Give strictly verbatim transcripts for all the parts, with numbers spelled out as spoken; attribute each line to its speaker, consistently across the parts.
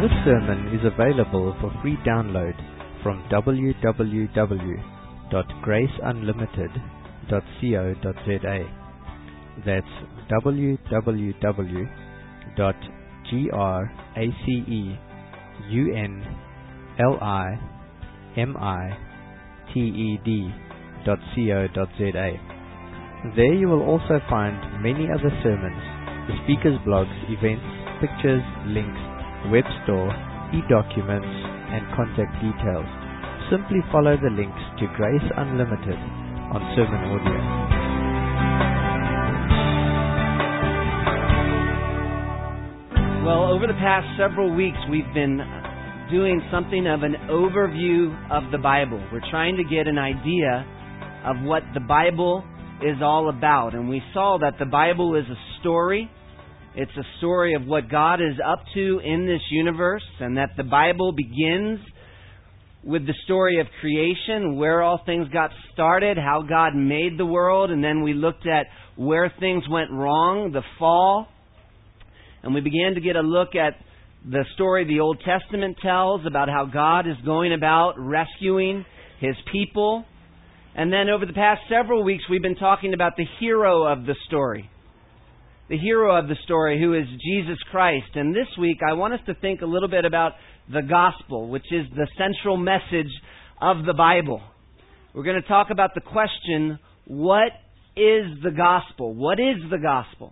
Speaker 1: This sermon is available for free download from w w w dot grace unlimited dot co dot z a. That's w w w dot grace unlimited dot co dot z a. There you will also find many other sermons, the speakers' blogs, events, pictures, links, web store, e-documents, and contact details. Simply follow the links to Grace Unlimited on Sermon Audio.
Speaker 2: Well, over the past several weeks, we've been doing something of an overview of the Bible. We're trying to get an idea of what the Bible is all about. And we saw that the Bible is a story. It's a story of what God is up to in this universe, and that the Bible begins with the story of creation, where all things got started, how God made the world, and then we looked at where things went wrong, the fall, and we began to get a look at the story the Old Testament tells about how God is going about rescuing His people. And then over the past several weeks, we've been talking about the hero of the story. The hero of the story, who is Jesus Christ. And this week, I want us to think a little bit about the gospel, which is the central message of the Bible. We're going to talk about the question, what is the gospel? What is the gospel?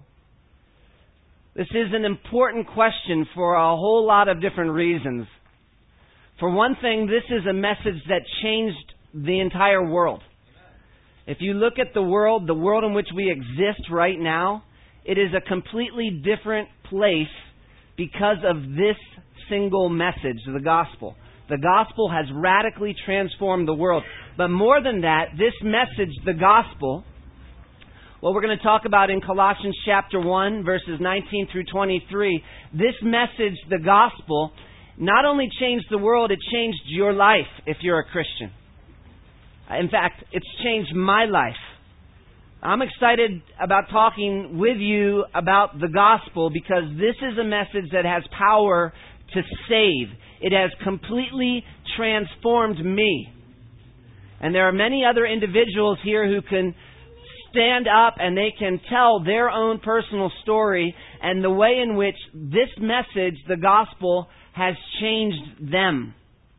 Speaker 2: This is an important question for a whole lot of different reasons. For one thing, this is a message that changed the entire world. If you look at the world, the world in which we exist right now, it is a completely different place because of this single message, the gospel. The gospel has radically transformed the world. But more than that, this message, the gospel, what we're going to talk about in Colossians chapter one, verses nineteen through twenty-three, this message, the gospel, not only changed the world, it changed your life if you're a Christian. In fact, it's changed my life. I'm excited about talking with you about the gospel because this is a message that has power to save. It has completely transformed me. And there are many other individuals here who can stand up and they can tell their own personal story and the way in which this message, the gospel, has changed them.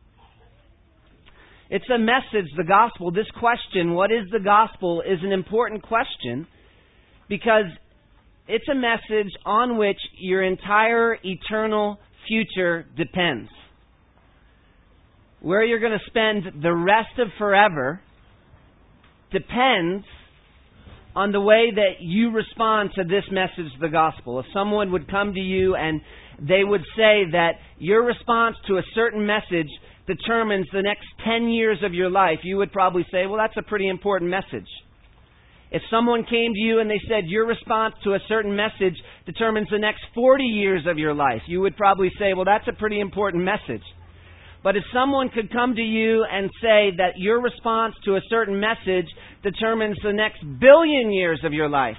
Speaker 2: It's a message, the gospel. This question, what is the gospel, is an important question because it's a message on which your entire eternal future depends. Where you're going to spend the rest of forever depends on the way that you respond to this message, the gospel. If someone would come to you and they would say that your response to a certain message determines the next ten years of your life, you would probably say, well, that's a pretty important message. If someone came to you and they said your response to a certain message determines the next forty years of your life, you would probably say, well, that's a pretty important message. But if someone could come to you and say that your response to a certain message determines the next billion years of your life,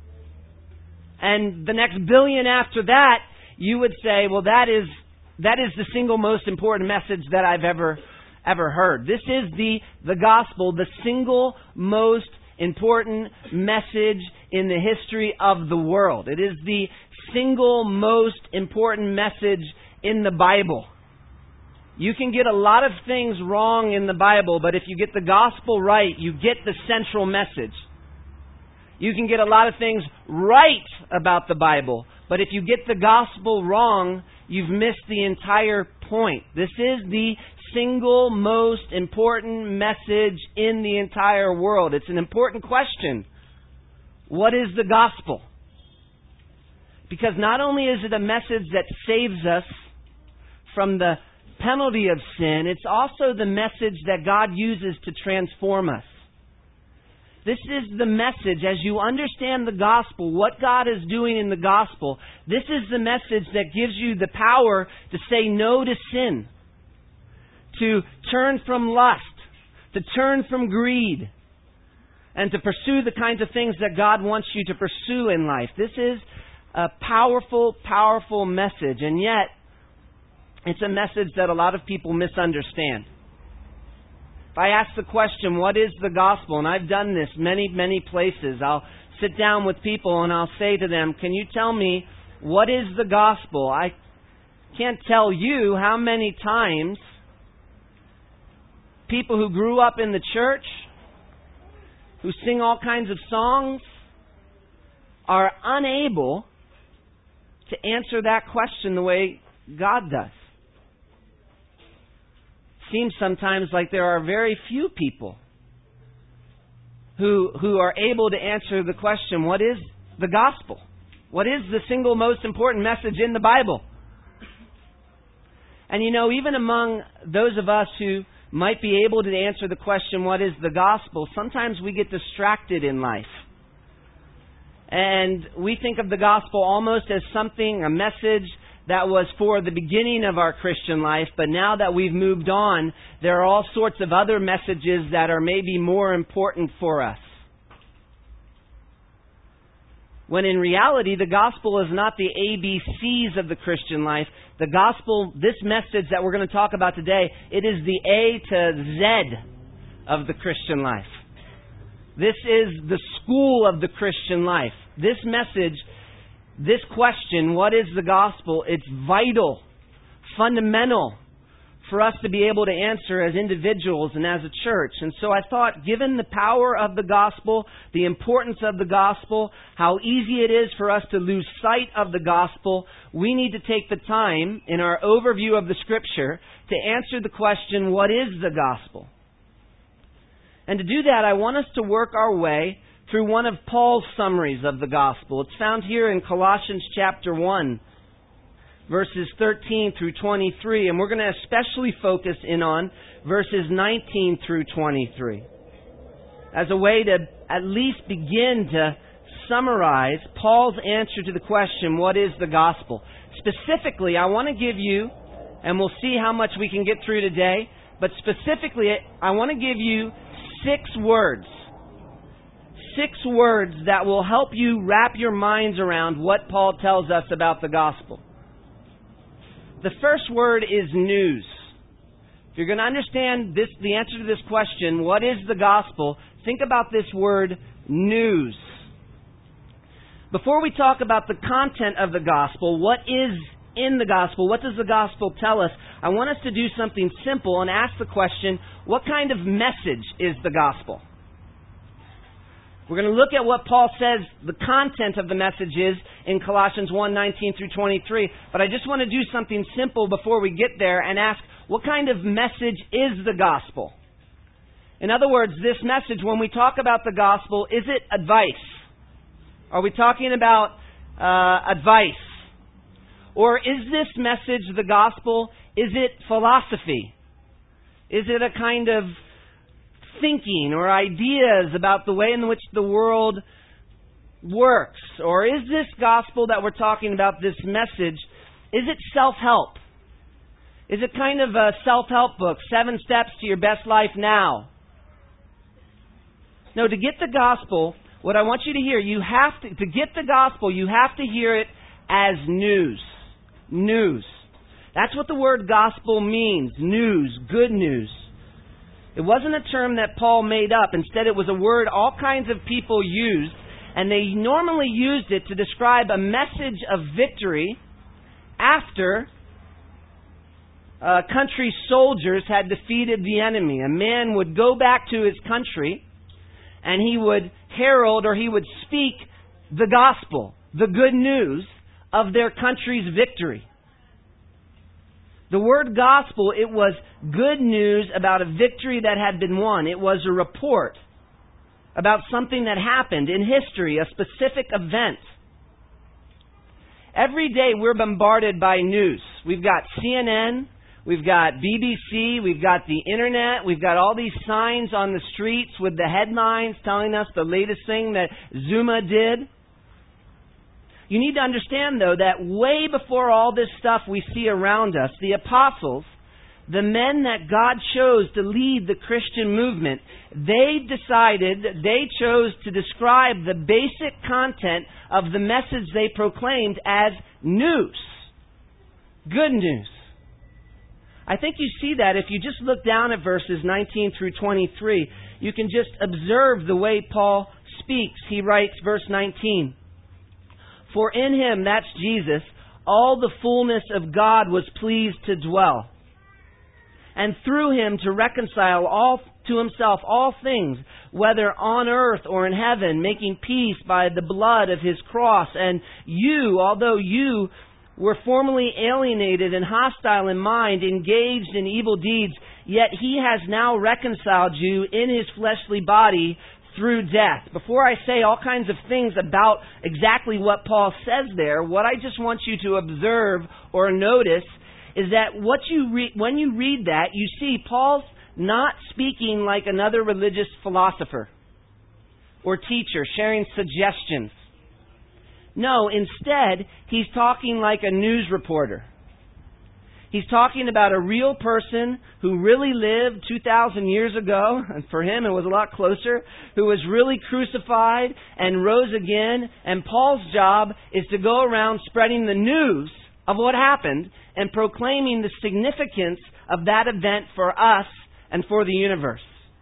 Speaker 2: and the next billion after that, you would say, well, that is That is the single most important message that I've ever ever heard. This is the, the gospel, the single most important message in the history of the world. It is the single most important message in the Bible. You can get a lot of things wrong in the Bible, but if you get the gospel right, you get the central message. You can get a lot of things right about the Bible, but if you get the gospel wrong, you've missed the entire point. This is the single most important message in the entire world. It's an important question. What is the gospel? Because not only is it a message that saves us from the penalty of sin, it's also the message that God uses to transform us. This is the message, as you understand the gospel, what God is doing in the gospel, this is the message that gives you the power to say no to sin, to turn from lust, to turn from greed, and to pursue the kinds of things that God wants you to pursue in life. This is a powerful, powerful message. And yet, It's a message that a lot of people misunderstand. If I ask the question, what is the gospel? And I've done this many, many places. I'll sit down with people and I'll say to them, can you tell me what is the gospel? I can't tell you how many times people who grew up in the church, who sing all kinds of songs, are unable to answer that question the way God does. Seems sometimes like there are very few people who who are able to answer the question, what is the gospel? What is the single most important message in the Bible? And you know, even among those of us who might be able to answer the question, what is the gospel, sometimes we get distracted in life. And we think of the gospel almost as something, a message that was for the beginning of our Christian life, but now that we've moved on, there are all sorts of other messages that are maybe more important for us. When in reality, the gospel is not the A B Cs of the Christian life. The gospel, this message that we're going to talk about today, it is the A to Z of the Christian life. This is the school of the Christian life. This message, this question, what is the gospel? It's vital, fundamental for us to be able to answer as individuals and as a church. And so I thought, given the power of the gospel, the importance of the gospel, how easy it is for us to lose sight of the gospel, we need to take the time in our overview of the Scripture to answer the question, what is the gospel? And to do that, I want us to work our way through one of Paul's summaries of the gospel. It's found here in Colossians chapter one, verses thirteen through twenty-three, and we're going to especially focus in on verses nineteen through twenty-three as a way to at least begin to summarize Paul's answer to the question, what is the gospel? Specifically, I want to give you, and we'll see how much we can get through today, but specifically, I want to give you six words. Six words that will help you wrap your minds around what Paul tells us about the gospel. The first word is news. If you're going to understand this, the answer to this question, what is the gospel, think about this word, news. Before we talk about the content of the gospel, what is in the gospel, what does the gospel tell us, I want us to do something simple and ask the question, what kind of message is the gospel? We're going to look at what Paul says the content of the message is in Colossians one, nineteen through twenty-three. But I just want to do something simple before we get there and ask, what kind of message is the gospel? In other words, this message, when we talk about the gospel, is it advice? Are we talking about uh, advice? Or is this message, the gospel, is it philosophy? Is it a kind of thinking or ideas about the way in which the world works? Or is this gospel that we're talking about, this message, is it self-help? Is it kind of a self-help book, seven steps to your best life now? No, to get the gospel, what I want you to hear, you have to, to get the gospel, you have to hear it as news. News. That's what the word gospel means. News, good news. It wasn't a term that Paul made up. Instead, it was a word all kinds of people used, and they normally used it to describe a message of victory after uh, country soldiers had defeated the enemy. A man would go back to his country, and he would herald or he would speak the gospel, the good news of their country's victory. The word gospel, it was good news about a victory that had been won. It was a report about something that happened in history, a specific event. Every day we're bombarded by news. We've got C N N, we've got B B C, we've got the internet, we've got all these signs on the streets with the headlines telling us the latest thing that Zuma did. You need to understand, though, that way before all this stuff we see around us, the apostles, the men that God chose to lead the Christian movement, they decided, they chose to describe the basic content of the message they proclaimed as news. Good news. I think you see that if you just look down at verses nineteen through twenty-three, you can just observe the way Paul speaks. He writes, verse nineteen, "For in him," that's Jesus, "all the fullness of God was pleased to dwell, and through him to reconcile all to himself all things, whether on earth or in heaven, making peace by the blood of his cross. And you, although you were formerly alienated and hostile in mind, engaged in evil deeds, yet he has now reconciled you in his fleshly body through death." Before I say all kinds of things about exactly what Paul says there, what I just want you to observe or notice is that what you re- when you read that, you see Paul's not speaking like another religious philosopher or teacher sharing suggestions. No, instead, he's talking like a news reporter. He's talking about a real person who really lived two thousand years ago, and for him it was a lot closer, who was really crucified and rose again, and Paul's job is to go around spreading the news of what happened and proclaiming the significance of that event for us and for the universe.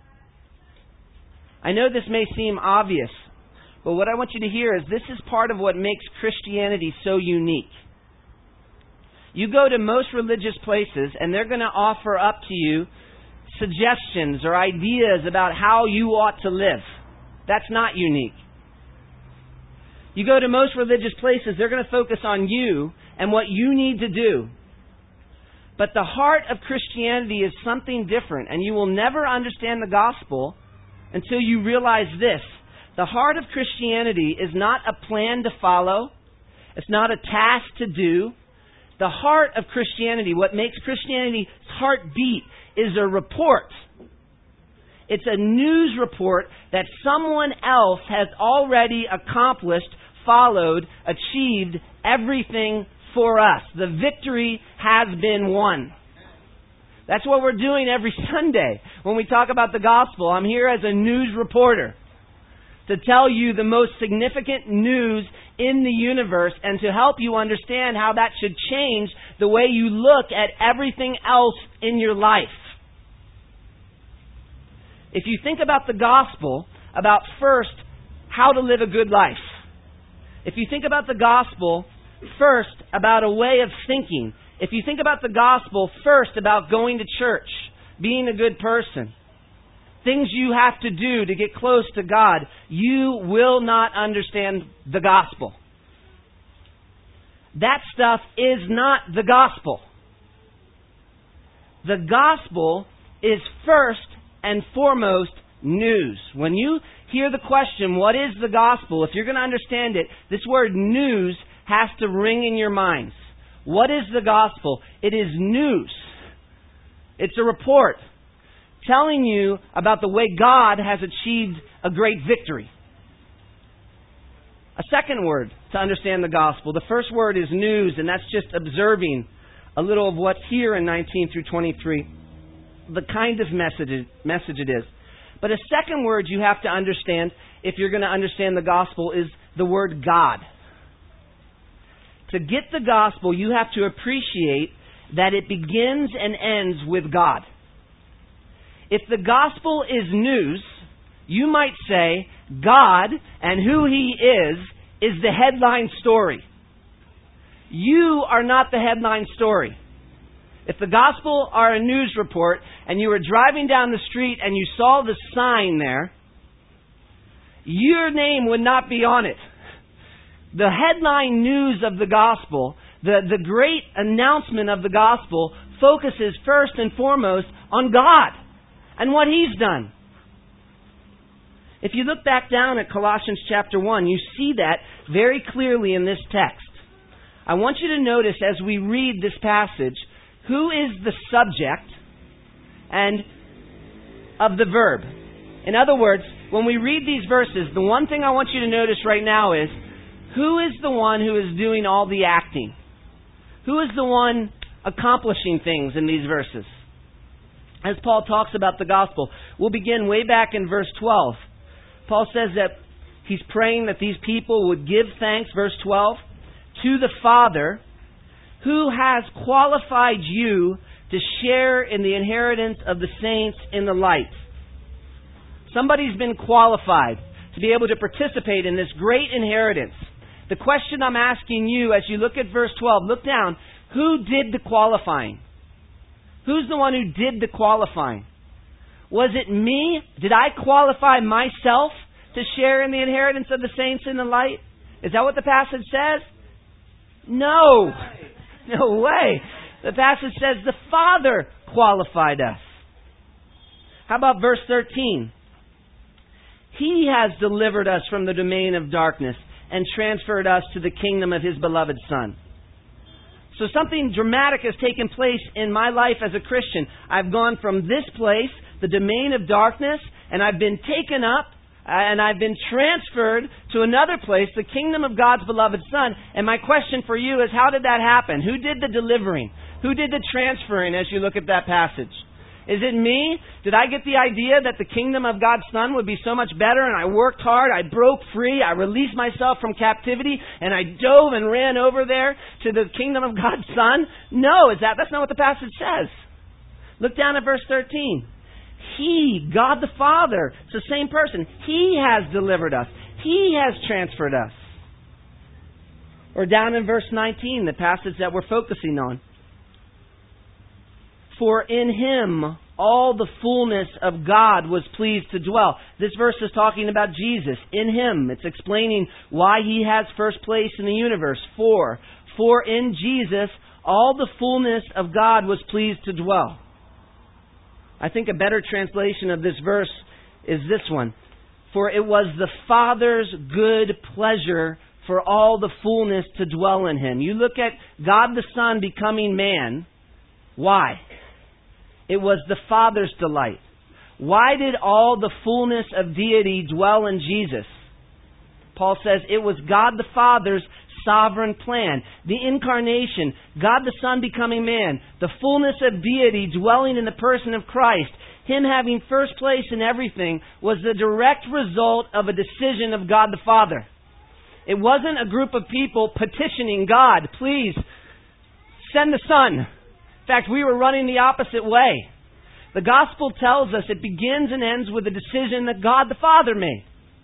Speaker 2: I know this may seem obvious, but what I want you to hear is this is part of what makes Christianity so unique. You go to most religious places and they're going to offer up to you suggestions or ideas about how you ought to live. That's not unique. You go to most religious places, they're going to focus on you and what you need to do. But the heart of Christianity is something different, and you will never understand the gospel until you realize this. The heart of Christianity is not a plan to follow. It's not a task to do. The heart of Christianity, what makes Christianity's heart beat, is a report. It's a news report that someone else has already accomplished, followed, achieved everything for us. The victory has been won. That's what we're doing every Sunday when we talk about the gospel. I'm here as a news reporter to tell you the most significant news in the universe and to help you understand how that should change the way you look at everything else in your life. If you think about the gospel, about first, how to live a good life. If you think about the gospel, first, about a way of thinking. If you think about the gospel, first, about going to church, being a good person, things you have to do to get close to God, you will not understand the gospel. That stuff is not the gospel. The gospel is first and foremost news. When you hear the question, what is the gospel? If you're going to understand it, this word news has to ring in your minds. What is the gospel? It is news. It's a report telling you about the way God has achieved a great victory. A second word to understand the gospel. The first word is news, and that's just observing a little of what's here in nineteen through twenty-three, the kind of message, message it is. But a second word you have to understand if you're going to understand the gospel is the word God. To get the gospel, you have to appreciate that it begins and ends with God. If the gospel is news, you might say God and who He is is the headline story. You are not the headline story. If the gospel are a news report and you were driving down the street and you saw the sign there, your name would not be on it. The headline news of the gospel, the, the great announcement of the gospel, focuses first and foremost on God and what He's done. If you look back down at Colossians chapter one, you see that very clearly in this text. I want you to notice as we read this passage, who is the subject and of the verb. In other words, when we read these verses, the one thing I want you to notice right now is, who is the one who is doing all the acting? Who is the one accomplishing things in these verses? As Paul talks about the gospel, we'll begin way back in verse twelve. Paul says that he's praying that these people would give thanks, verse twelve, to the Father who has qualified you to share in the inheritance of the saints in the light. Somebody's been qualified to be able to participate in this great inheritance. The question I'm asking you as you look at verse twelve, look down. Who did the qualifying? Who's the one who did the qualifying? Was it me? Did I qualify myself to share in the inheritance of the saints in the light? Is that what the passage says? No. No way. The passage says the Father qualified us. How about verse thirteen? He has delivered us from the domain of darkness and transferred us to the kingdom of His beloved Son. So something dramatic has taken place in my life as a Christian. I've gone from this place, the domain of darkness, and I've been taken up, and I've been transferred to another place, the kingdom of God's beloved Son. And my question for you is, how did that happen? Who did the delivering? Who did the transferring as you look at that passage? Is it me? Did I get the idea that the kingdom of God's Son would be so much better, and I worked hard, I broke free, I released myself from captivity, and I dove and ran over there to the kingdom of God's Son? No, is that that's not what the passage says. Look down at verse thirteen. He, God the Father, it's the same person. He has delivered us. He has transferred us. Or down in verse nineteen, the passage that we're focusing on. For in Him all the fullness of God was pleased to dwell. This verse is talking about Jesus. In Him. It's explaining why He has first place in the universe. For. For in Jesus all the fullness of God was pleased to dwell. I think a better translation of this verse is this one. For it was the Father's good pleasure for all the fullness to dwell in Him. You look at God the Son becoming man. Why? It was the Father's delight. Why did all the fullness of deity dwell in Jesus? Paul says it was God the Father's sovereign plan. The incarnation, God the Son becoming man, the fullness of deity dwelling in the person of Christ, Him having first place in everything, was the direct result of a decision of God the Father. It wasn't a group of people petitioning God, please send the Son. In fact, we were running the opposite way. The gospel tells us it begins and ends with a decision that God the Father made.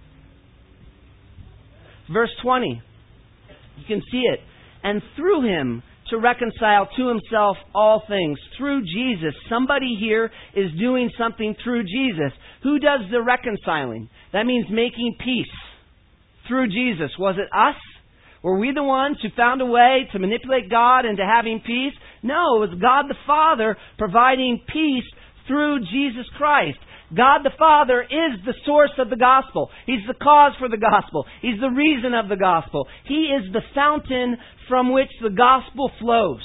Speaker 2: Verse twenty. You can see it. And through Him to reconcile to Himself all things. Through Jesus. Somebody here is doing something through Jesus. Who does the reconciling? That means making peace. Through Jesus. Was it us? Were we the ones who found a way to manipulate God into having peace? No, it was God the Father providing peace through Jesus Christ. God the Father is the source of the gospel. He's the cause for the gospel. He's the reason of the gospel. He is the fountain from which the gospel flows.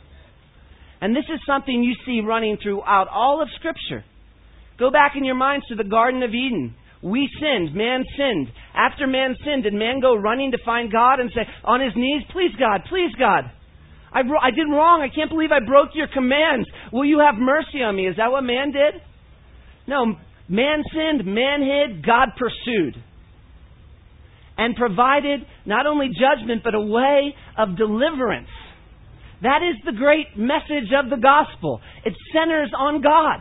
Speaker 2: And this is something you see running throughout all of Scripture. Go back in your minds to the Garden of Eden. We sinned. Man sinned. After man sinned, did man go running to find God and say, on his knees, please God, please God, I, bro- I did wrong. I can't believe I broke your commands. Will you have mercy on me? Is that what man did? No. Man sinned, man hid, God pursued. And provided not only judgment, but a way of deliverance. That is the great message of the gospel. It centers on God.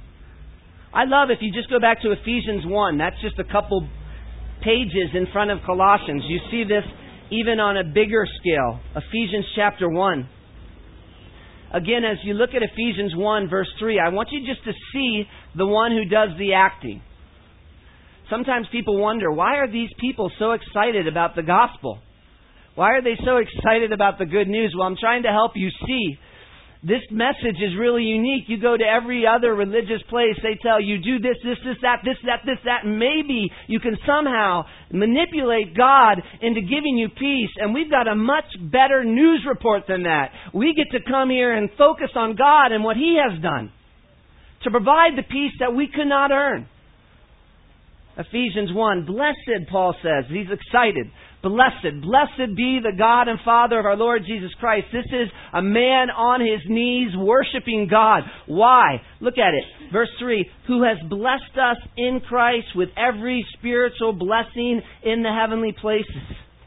Speaker 2: I love if you just go back to Ephesians one. That's just a couple pages in front of Colossians. You see this even on a bigger scale. Ephesians chapter one. Again, as you look at Ephesians one verse three, I want you just to see the one who does the acting. Sometimes people wonder, why are these people so excited about the gospel? Why are they so excited about the good news? Well, I'm trying to help you see. This message is really unique. You go to every other religious place, they tell you, do this, this, this, that, this, that, this, that. Maybe you can somehow manipulate God into giving you peace. And we've got a much better news report than that. We get to come here and focus on God and what He has done to provide the peace that we could not earn. Ephesians one, blessed, Paul says. He's excited. Blessed, blessed be the God and Father of our Lord Jesus Christ. This is a man on his knees worshiping God. Why? Look at it. Verse three, who has blessed us in Christ with every spiritual blessing in the heavenly places.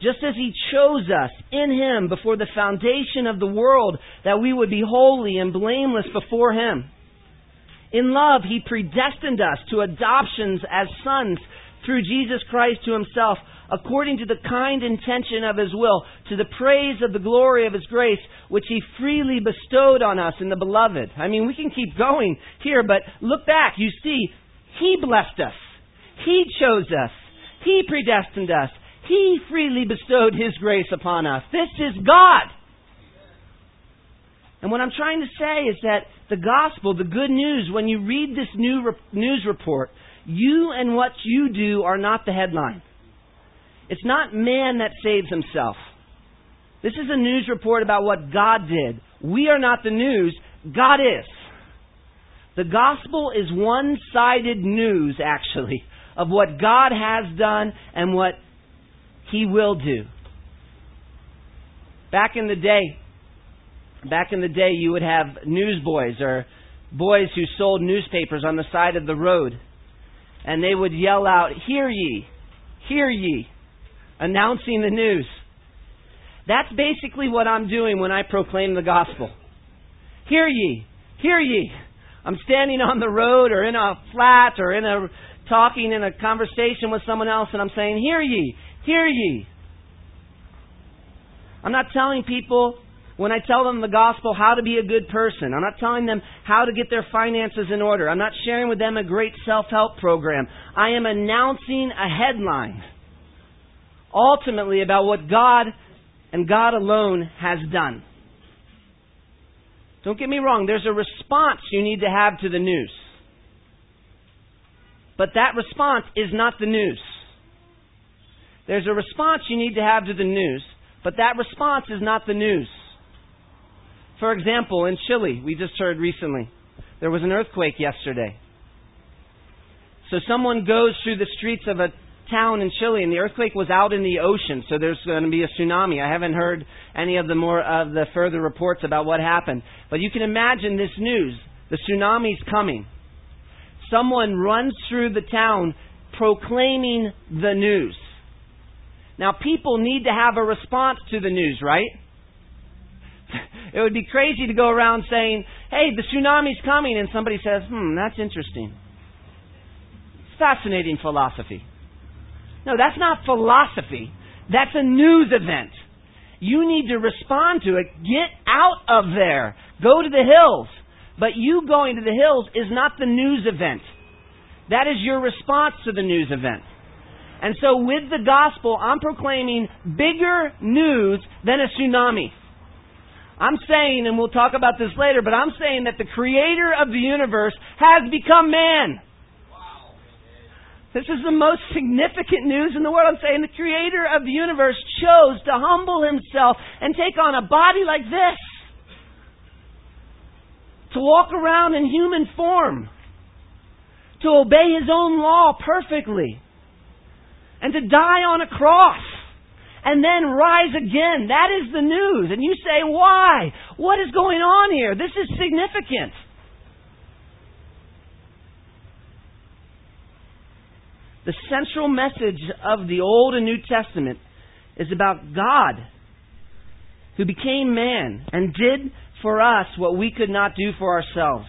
Speaker 2: just as He chose us in Him before the foundation of the world, that we would be holy and blameless before Him. In love, He predestined us to adoptions as sons through Jesus Christ to Himself, according to the kind intention of His will, to the praise of the glory of His grace, which He freely bestowed on us in the Beloved. I mean, we can keep going here, but look back. You see, He blessed us. He chose us. He predestined us. He freely bestowed His grace upon us. This is God. And what I'm trying to say is that the gospel, the good news, when you read this new re- news report, you and what you do are not the headline. It's not man that saves himself. This is a news report about what God did. We are not the news. God is. The gospel is one-sided news, actually, of what God has done and what He will do. Back in the day, back in the day, you would have newsboys or boys who sold newspapers on the side of the road, and they would yell out, "Hear ye, hear ye," announcing the news. That's basically what I'm doing when I proclaim the gospel. Hear ye, hear ye. I'm standing on the road or in a flat or in a talking in a conversation with someone else, and I'm saying, "Hear ye, hear ye." I'm not telling people, when I tell them the gospel, how to be a good person. I'm not telling them how to get their finances in order. I'm not sharing with them a great self-help program. I am announcing a headline, ultimately about what God and God alone has done. Don't get me wrong, there's a response you need to have to the news. But that response is not the news. There's a response you need to have to the news, but that response is not the news. For example, in Chile, we just heard recently, there was an earthquake yesterday. So someone goes through the streets of a town in Chile, and the earthquake was out in the ocean, so there's going to be a tsunami. I haven't heard any of the more of the further reports about what happened. But you can imagine this news. The tsunami's coming. Someone runs through the town proclaiming the news. Now, people need to have a response to the news, right? It would be crazy to go around saying, "Hey, the tsunami's coming," and somebody says, hmm, that's interesting. It's fascinating philosophy. No, that's not philosophy. That's a news event. You need to respond to it. Get out of there. Go to the hills. But you going to the hills is not the news event. That is your response to the news event. And so with the gospel, I'm proclaiming bigger news than a tsunami. I'm saying, and we'll talk about this later, but I'm saying that the creator of the universe has become man. Wow. This is the most significant news in the world. I'm saying the creator of the universe chose to humble himself and take on a body like this. To walk around in human form. To obey His own law perfectly. And to die on a cross. And then rise again. That is the news. And you say, why? What is going on here? This is significant. The central message of the Old and New Testament is about God, who became man and did for us what we could not do for ourselves.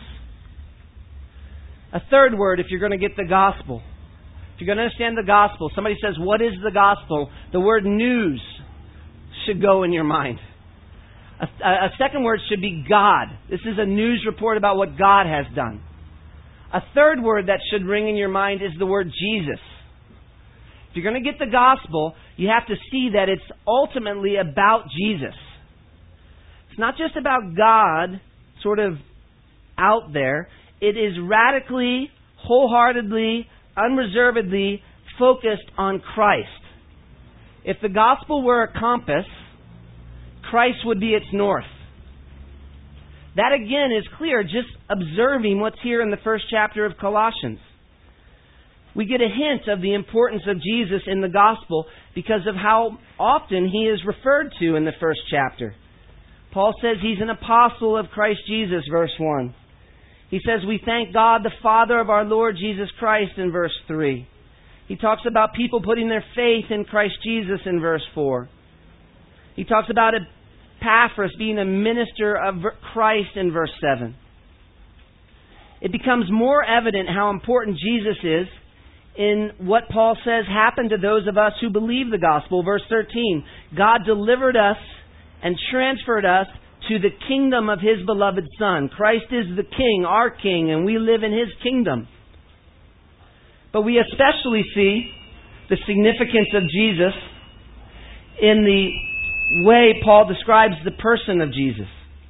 Speaker 2: A third word, if you're going to get the gospel. If you're going to understand the gospel, somebody says, what is the gospel? The word news should go in your mind. A, a second word should be God. This is a news report about what God has done. A third word that should ring in your mind is the word Jesus. If you're going to get the gospel, you have to see that it's ultimately about Jesus. It's not just about God sort of out there. It is radically, wholeheartedly, unreservedly focused on Christ. If the gospel were a compass, Christ would be its north. That again is clear just observing what's here in the first chapter of Colossians. We get a hint of the importance of Jesus in the gospel because of how often He is referred to in the first chapter. Paul says He's an apostle of Christ Jesus, verse one. He says, we thank God the Father of our Lord Jesus Christ in verse three. He talks about people putting their faith in Christ Jesus in verse four. He talks about Epaphras being a minister of Christ in verse seven. It becomes more evident how important Jesus is in what Paul says happened to those of us who believe the gospel. Verse thirteen, God delivered us and transferred us to the kingdom of His beloved Son. Christ is the King, our King, and we live in His kingdom. But we especially see the significance of Jesus in the way Paul describes the person of Jesus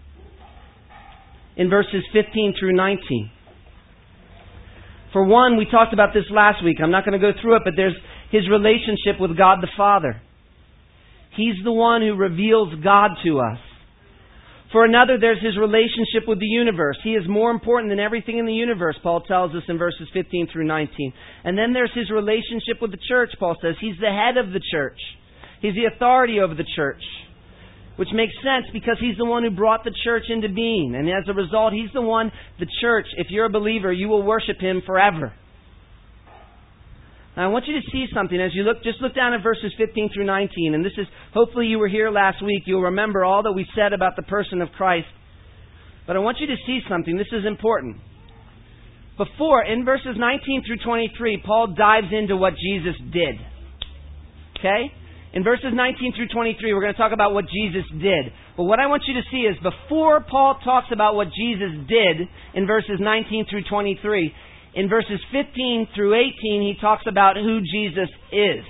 Speaker 2: in verses fifteen through nineteen. For one, we talked about this last week. I'm not going to go through it, but there's His relationship with God the Father. He's the one who reveals God to us. For another, there's His relationship with the universe. He is more important than everything in the universe, Paul tells us in verses fifteen through nineteen. And then there's His relationship with the church, Paul says. He's the head of the church. He's the authority over the church. Which makes sense because He's the one who brought the church into being. And as a result, He's the one, the church, if you're a believer, you will worship Him forever. Now I want you to see something as you look, just look down at verses fifteen through nineteen. And this is, hopefully you were here last week. You'll remember all that we said about the person of Christ. But I want you to see something. This is important. Before, in verses nineteen through twenty-three, Paul dives into what Jesus did. Okay? In verses nineteen through twenty-three, we're going to talk about what Jesus did. But what I want you to see is before Paul talks about what Jesus did in verses nineteen through twenty-three, in verses fifteen through eighteen, he talks about who Jesus is.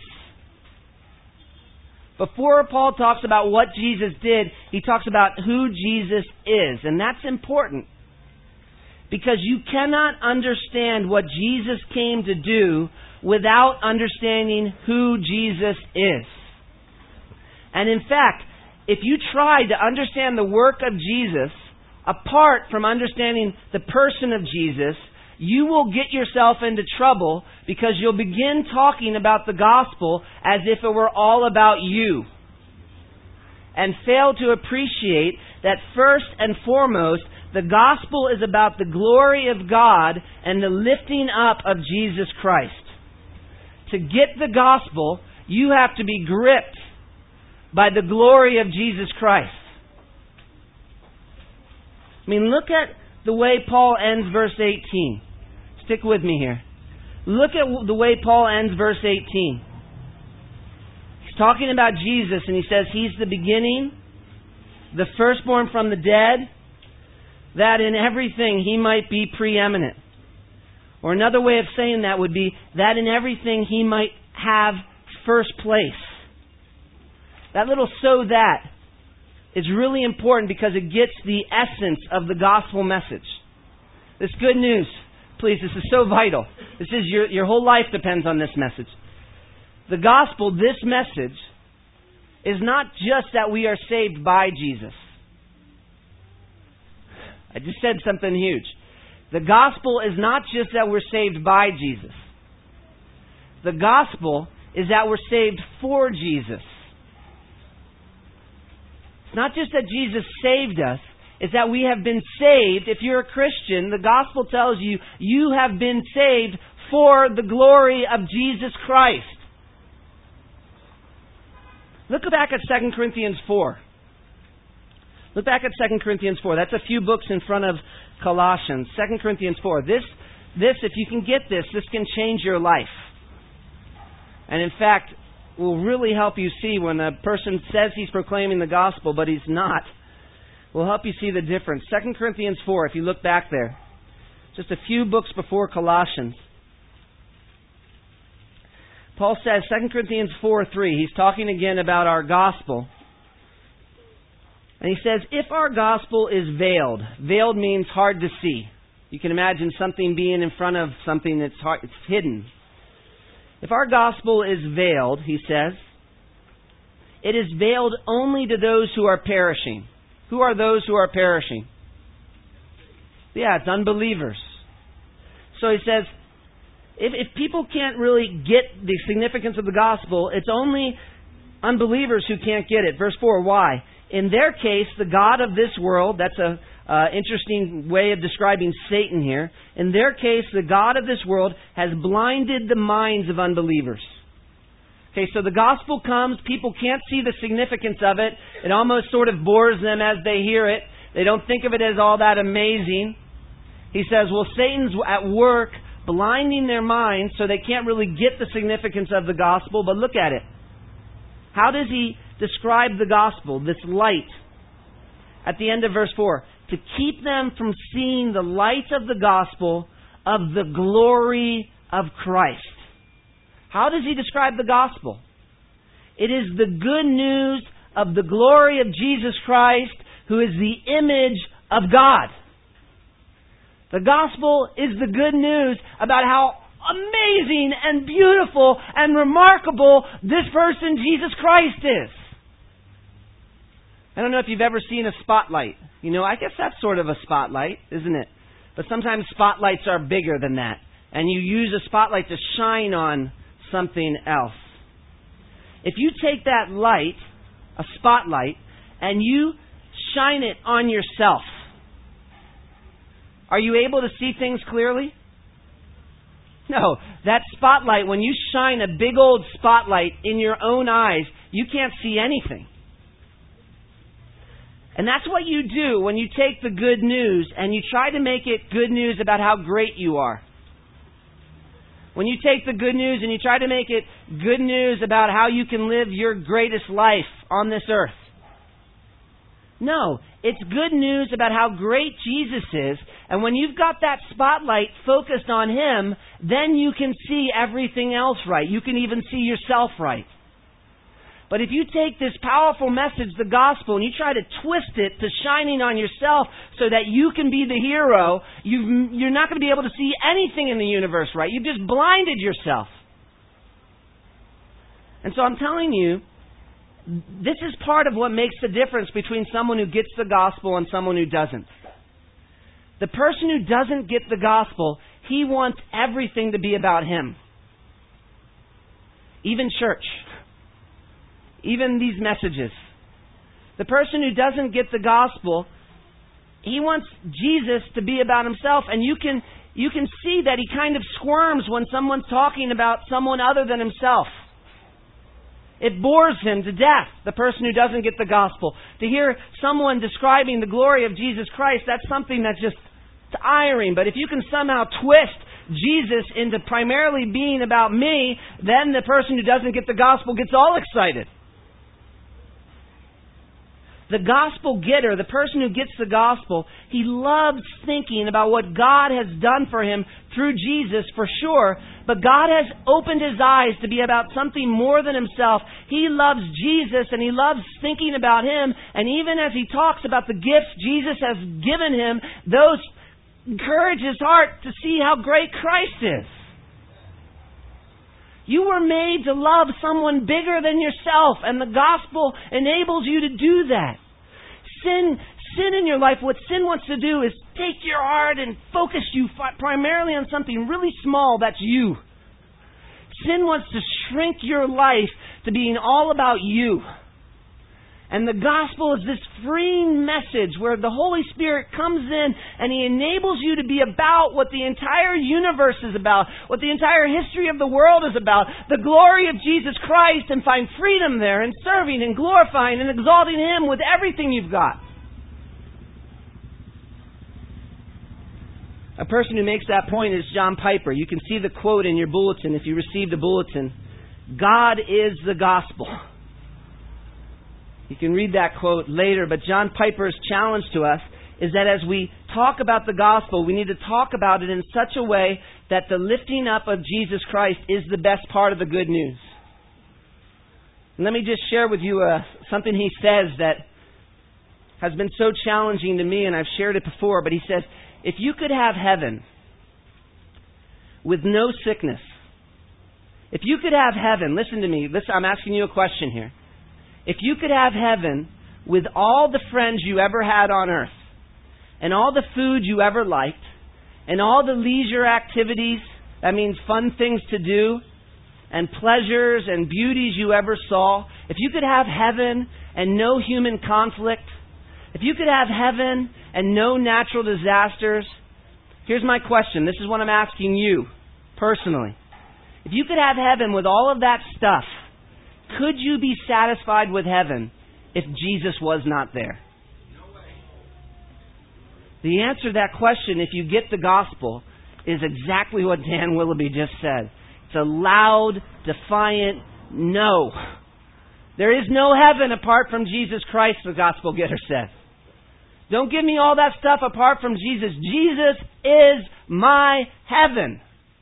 Speaker 2: Before Paul talks about what Jesus did, he talks about who Jesus is. And that's important. Because you cannot understand what Jesus came to do without understanding who Jesus is. And in fact, if you try to understand the work of Jesus apart from understanding the person of Jesus, you will get yourself into trouble because you'll begin talking about the gospel as if it were all about you. And fail to appreciate that first and foremost, the gospel is about the glory of God and the lifting up of Jesus Christ. To get the gospel, you have to be gripped by the glory of Jesus Christ. I mean, look at the way Paul ends verse eighteen. Stick with me here. Look at the way Paul ends verse eighteen. He's talking about Jesus and he says He's the beginning, the firstborn from the dead, that in everything He might be preeminent. Or another way of saying that would be that in everything He might have first place. That little "so that" is really important because it gets the essence of the gospel message. This good news, please, this is so vital. This is your, your whole life depends on this message. The gospel, this message, is not just that we are saved by Jesus. I just said something huge. The gospel is not just that we're saved by Jesus. The gospel is that we're saved for Jesus. It's not just that Jesus saved us, it's that we have been saved. If you're a Christian, the gospel tells you, you have been saved for the glory of Jesus Christ. Look back at Second Corinthians four. Look back at Second Corinthians four. That's a few books in front of Colossians. Second Corinthians four. This, this, if you can get this, this can change your life. And in fact, will really help you see when a person says he's proclaiming the gospel, but he's not. Will help you see the difference. Second Corinthians four, if you look back there. Just a few books before Colossians. Paul says, Second Corinthians four three, he's talking again about our gospel. And he says, if our gospel is veiled, veiled means hard to see. You can imagine something being in front of something that's hard, it's hidden. If our gospel is veiled, he says, it is veiled only to those who are perishing. Who are those who are perishing? Yeah, it's unbelievers. So he says, if, if people can't really get the significance of the gospel, it's only unbelievers who can't get it. Verse four, why? In their case, the God of this world, that's a, uh, interesting way of describing Satan here. In their case, the god of this world has blinded the minds of unbelievers. Okay, so the gospel comes, people can't see the significance of it. It almost sort of bores them as they hear it. They don't think of it as all that amazing. He says, well, Satan's at work blinding their minds so they can't really get the significance of the gospel. But look at it. How does he describe the gospel, this light? At the end of verse four, to keep them from seeing the light of the gospel of the glory of Christ. How does he describe the gospel? It is the good news of the glory of Jesus Christ, who is the image of God. The gospel is the good news about how amazing and beautiful and remarkable this person, Jesus Christ, is. I don't know if you've ever seen a spotlight. You know, I guess that's sort of a spotlight, isn't it? But sometimes spotlights are bigger than that. And you use a spotlight to shine on something else. If you take that light, a spotlight, and you shine it on yourself, are you able to see things clearly? No. That spotlight, when you shine a big old spotlight in your own eyes, you can't see anything. And that's what you do when you take the good news and you try to make it good news about how great you are. When you take the good news and you try to make it good news about how you can live your greatest life on this earth. No, it's good news about how great Jesus is. And when you've got that spotlight focused on Him, then you can see everything else right. You can even see yourself right. But if you take this powerful message, the gospel, and you try to twist it to shining on yourself so that you can be the hero, you've, you're not going to be able to see anything in the universe right. You've just blinded yourself. And so I'm telling you, this is part of what makes the difference between someone who gets the gospel and someone who doesn't. The person who doesn't get the gospel, he wants everything to be about him. Even church. Even these messages. The person who doesn't get the gospel, he wants Jesus to be about himself. And you can you can see that he kind of squirms when someone's talking about someone other than himself. It bores him to death, the person who doesn't get the gospel. To hear someone describing the glory of Jesus Christ, that's something that's just tiring. But if you can somehow twist Jesus into primarily being about me, then the person who doesn't get the gospel gets all excited. The gospel getter, the person who gets the gospel, he loves thinking about what God has done for him through Jesus, for sure. But God has opened his eyes to be about something more than himself. He loves Jesus and he loves thinking about him. And even as he talks about the gifts Jesus has given him, those encourage his heart to see how great Christ is. You were made to love someone bigger than yourself, and the gospel enables you to do that. Sin, sin in your life, what sin wants to do is take your heart and focus you primarily on something really small, that's you. Sin wants to shrink your life to being all about you. And the gospel is this freeing message where the Holy Spirit comes in and He enables you to be about what the entire universe is about, what the entire history of the world is about, the glory of Jesus Christ, and find freedom there in serving and glorifying and exalting Him with everything you've got. A person who makes that point is John Piper. You can see the quote in your bulletin if you received a bulletin. God is the gospel. You can read that quote later, but John Piper's challenge to us is that as we talk about the gospel, we need to talk about it in such a way that the lifting up of Jesus Christ is the best part of the good news. And let me just share with you uh, something he says that has been so challenging to me, and I've shared it before, but he says, if you could have heaven with no sickness, if you could have heaven, listen to me, listen, I'm asking you a question here. If you could have heaven with all the friends you ever had on earth, and all the food you ever liked, and all the leisure activities, that means fun things to do, and pleasures and beauties you ever saw, if you could have heaven and no human conflict, If you could have heaven and no natural disasters, here's my question. This is what I'm asking you personally. If you could have heaven with all of that stuff, could you be satisfied with heaven if Jesus was not there? The answer to that question, if you get the gospel, is exactly what Dan Willoughby just said. It's a loud, defiant no. There is no heaven apart from Jesus Christ, the gospel getter says. Don't give me all that stuff apart from Jesus. Jesus is my heaven.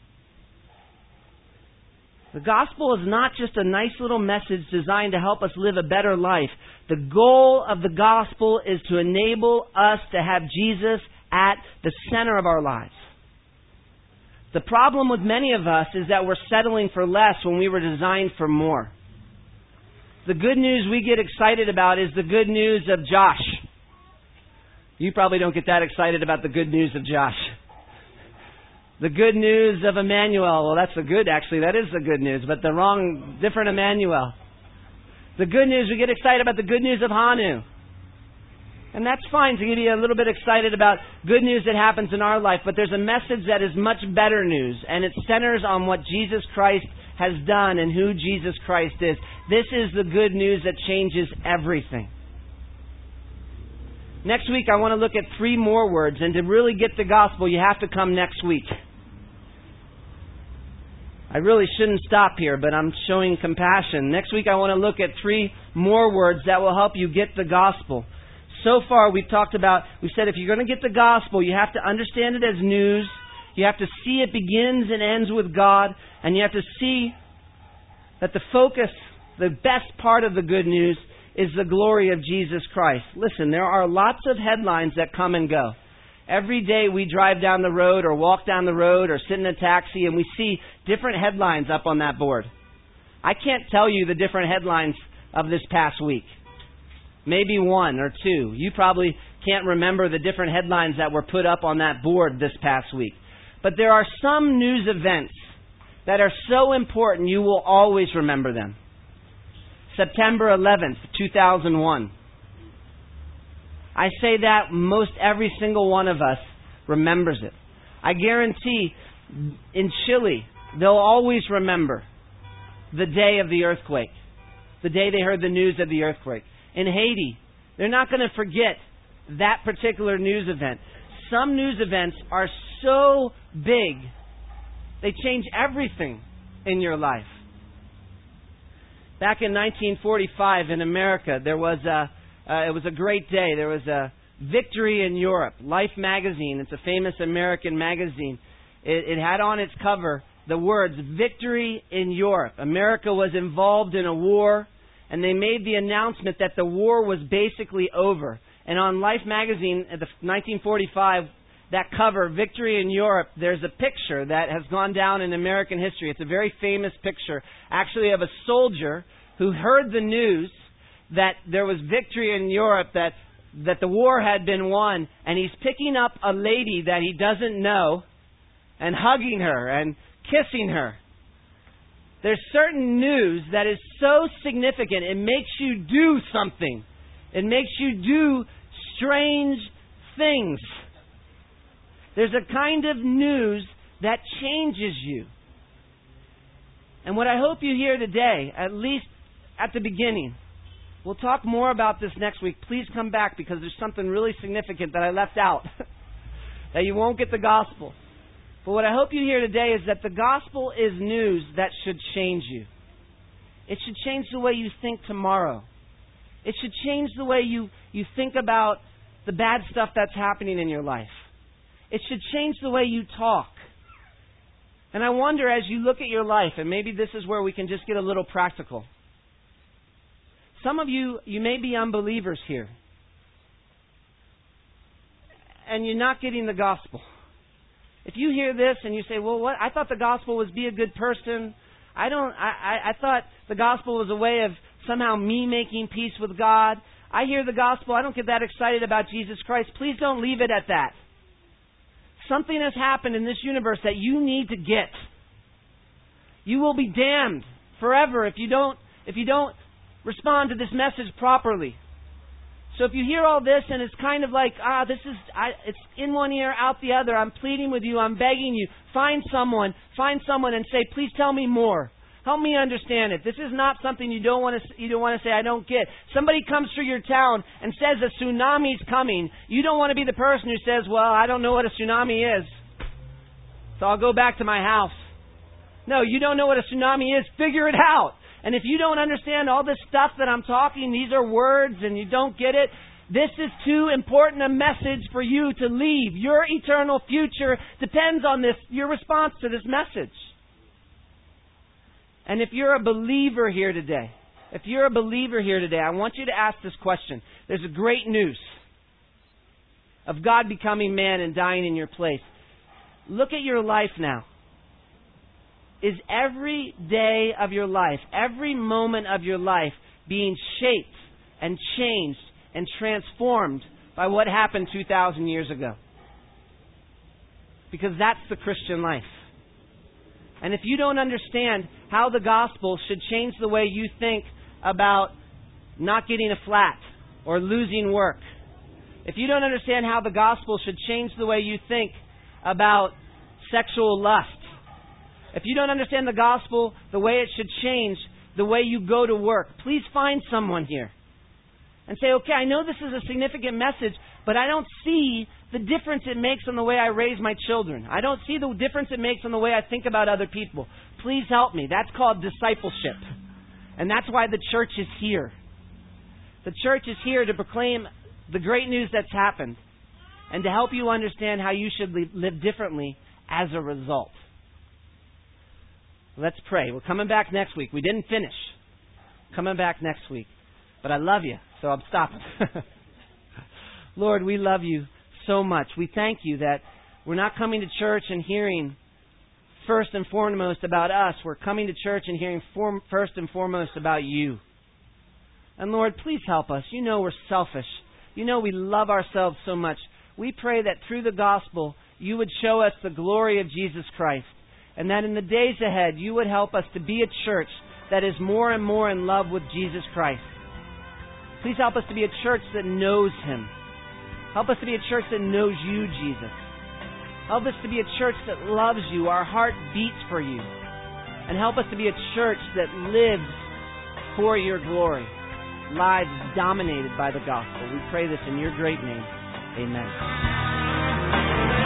Speaker 2: The gospel is not just a nice little message designed to help us live a better life. The goal of the gospel is to enable us to have Jesus at the center of our lives. The problem with many of us is that we're settling for less when we were designed for more. The good news we get excited about is the good news of Josh. You probably don't get that excited about the good news of Josh. The good news of Emmanuel. Well, that's the good, actually. That is the good news, but the wrong, different Emmanuel. The good news, we get excited about the good news of Hanu. And that's fine to get you a little bit excited about good news that happens in our life, but there's a message that is much better news, and it centers on what Jesus Christ has done and who Jesus Christ is. This is the good news that changes everything. Next week, I want to look at three more words, and to really get the gospel, you have to come next week. I really shouldn't stop here, but I'm showing compassion. Next week I want to look at three more words that will help you get the gospel. So far we've talked about, we said if you're going to get the gospel, you have to understand it as news. You have to see it begins and ends with God. And you have to see that the focus, the best part of the good news, is the glory of Jesus Christ. Listen, there are lots of headlines that come and go. Every day we drive down the road or walk down the road or sit in a taxi and we see different headlines up on that board. I can't tell you the different headlines of this past week. Maybe one or two. You probably can't remember the different headlines that were put up on that board this past week. But there are some news events that are so important you will always remember them. September eleventh, two thousand one. I say that most every single one of us remembers it. I guarantee in Chile, they'll always remember the day of the earthquake, the day they heard the news of the earthquake. In Haiti, they're not going to forget that particular news event. Some news events are so big, they change everything in your life. Back in nineteen forty-five in America, there was a Uh, it was a great day. There was a victory in Europe. Life magazine, it's a famous American magazine. It, it had on its cover the words, "Victory in Europe." America was involved in a war, and they made the announcement that the war was basically over. And on Life magazine, at the nineteen forty-five, that cover, "Victory in Europe," there's a picture that has gone down in American history. It's a very famous picture, actually, of a soldier who heard the news that there was victory in Europe, that that the war had been won, and he's picking up a lady that he doesn't know and hugging her and kissing her. There's certain news that is so significant, it makes you do something. It makes you do strange things. There's a kind of news that changes you. And what I hope you hear today, at least at the beginning, we'll talk more about this next week. Please come back because there's something really significant that I left out. That you won't get the gospel. But what I hope you hear today is that the gospel is news that should change you. It should change the way you think tomorrow. It should change the way you, you think about the bad stuff that's happening in your life. It should change the way you talk. And I wonder, as you look at your life, and maybe this is where we can just get a little practical. Some of you, you may be unbelievers here. And you're not getting the gospel. If you hear this and you say, well, what? I thought the gospel was be a good person. I don't, I, I, I thought the gospel was a way of somehow me making peace with God. I hear the gospel. I don't get that excited about Jesus Christ. Please don't leave it at that. Something has happened in this universe that you need to get. You will be damned forever if you don't, if you don't respond to this message properly. So if you hear all this and it's kind of like, ah, this is, I, it's in one ear, out the other, I'm pleading with you, I'm begging you, find someone, find someone and say, please tell me more. Help me understand it. This is not something you don't want to, you don't want to say, I don't get. Somebody comes through your town and says a tsunami's coming. You don't want to be the person who says, well, I don't know what a tsunami is, so I'll go back to my house. No, you don't know what a tsunami is. Figure it out. And if you don't understand all this stuff that I'm talking, these are words and you don't get it, this is too important a message for you to leave. Your eternal future depends on this, your response to this message. And if you're a believer here today, if you're a believer here today, I want you to ask this question. There's a great news of God becoming man and dying in your place. Look at your life now. Is every day of your life, every moment of your life being shaped and changed and transformed by what happened two thousand years ago? Because that's the Christian life. And if you don't understand how the gospel should change the way you think about not getting a flat or losing work, if you don't understand how the gospel should change the way you think about sexual lust, if you don't understand the gospel, the way it should change the way you go to work, please find someone here and say, okay, I know this is a significant message, but I don't see the difference it makes on the way I raise my children. I don't see the difference it makes on the way I think about other people. Please help me. That's called discipleship. And that's why the church is here. The church is here to proclaim the great news that's happened and to help you understand how you should live differently as a result. Let's pray. We're coming back next week. We didn't finish. Coming back next week. But I love you, so I'm stopping. Lord, we love you so much. We thank you that we're not coming to church and hearing first and foremost about us. We're coming to church and hearing form, first and foremost about you. And Lord, please help us. You know we're selfish. You know we love ourselves so much. We pray that through the gospel, you would show us the glory of Jesus Christ. And that in the days ahead, you would help us to be a church that is more and more in love with Jesus Christ. Please help us to be a church that knows Him. Help us to be a church that knows you, Jesus. Help us to be a church that loves you. Our heart beats for you. And help us to be a church that lives for your glory. Lives dominated by the gospel. We pray this in your great name. Amen.